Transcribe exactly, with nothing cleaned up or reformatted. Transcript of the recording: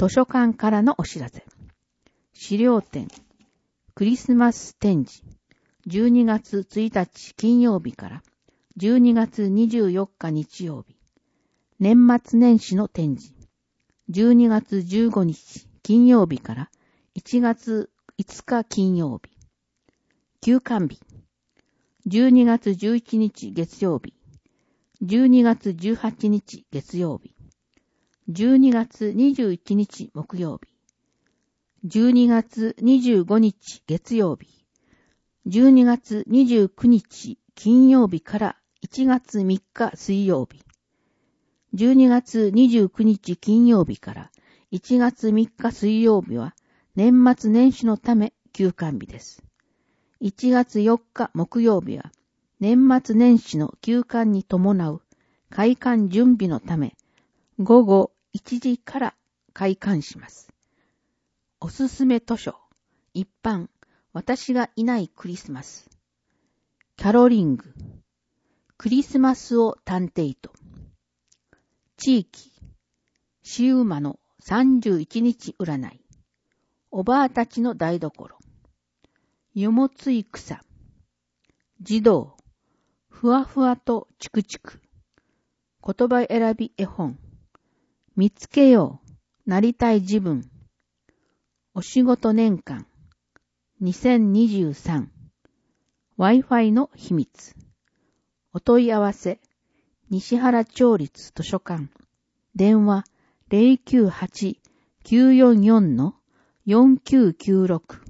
図書館からのお知らせ。資料展、クリスマス展示、じゅうにがつついたち金曜日からじゅうにがつにじゅうよっか日曜日。年末年始の展示、じゅうにがつじゅうごにち金曜日からいちがついつか金曜日。休館日、じゅうにがつじゅういちにち月曜日、じゅうにがつじゅうはちにち月曜日、じゅうにがつにじゅういちにち木曜日、じゅうにがつにじゅうごにち月曜日、じゅうにがつにじゅうくにち金曜日からいちがつみっか水曜日、じゅうにがつにじゅうくにち金曜日からいちがつみっか水曜日は年末年始のため休館日です。いちがつよっか木曜日は年末年始の休館に伴う開館準備のためごごいちじから開館します。おすすめ図書、一般、私がいないクリスマス。キャロリング、クリスマスを探偵と。地域、シウマのさんじゅういちにち占い。おばあたちの台所。よもつい草。児童、ふわふわとチクチク。言葉選び絵本。見つけよう、なりたい自分。お仕事年間。にせんにじゅうさん。Wi-Fi の秘密。お問い合わせ。西原町立図書館。電話 ゼロきゅうはち きゅうよんよん よんきゅうきゅうろく。